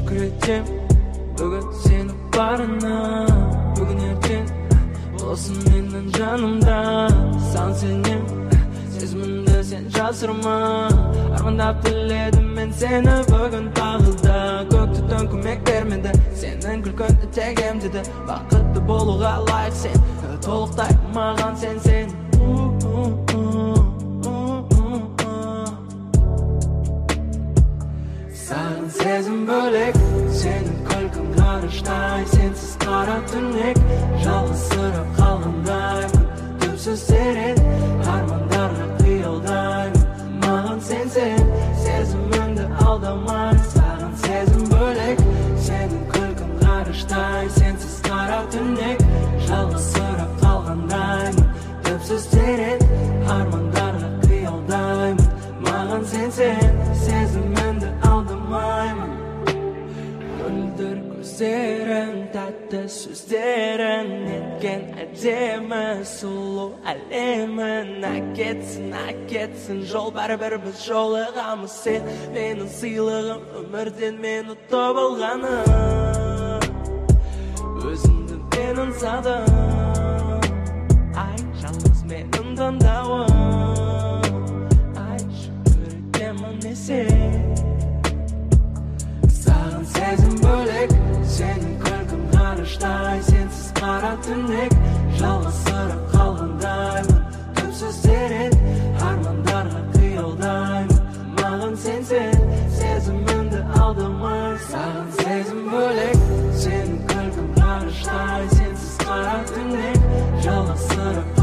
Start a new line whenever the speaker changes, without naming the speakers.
шүкір етем бүгін сені барына. Бүгін ертең болсын менің жанымда. Сан сенем, сезімімді сен жасырма. Армандап тіледім мен сені бүгін тағы да. Көк түтін көмек бермеді, сенің күлкіңді тек емдеді. Бақытты болуға лайық сен, толықтай маған сен. Саған сезім бөлек, сенің күлкің ғарыштай. Сенсіз қара түнек, жалғызсырап қалғандаймын. Түпсіз терең армандарға қиялдаймын. Маған сен, сезімімді алдамай. Саған сезім бөлек, сенің күлкің ғарыштай. Сенсіз қара түнек, жалғызсырап қалғандаймын. Түпсіз терең армандарға қиялдаймын. Маған сен, сезімімді алдамаймын. Мөлдір көздерің, тәтті сөздерің, неткен әдемі сұлу әлемін. Әкетсін жол, бәрібір біз жолығамыз. Сен менің сыйлығым, өмірден мен ұтып алғаным. Өзіңді мен аңсадым, ай, жалғыз менің таңдауым. Ай, шүкір етемін десең. Саған сезім бөлек, сенің күлкің ғарыштай. Сенсіз қара түнек, жалғызсырап қалғандаймын. Түпсіз терең армандарға қиялдаймын. Маған сен, сезімімді алдамай. Саған сезім бөлек, сенің күлкің ғарыштай. Сенсіз қара түнек, жалғызсырап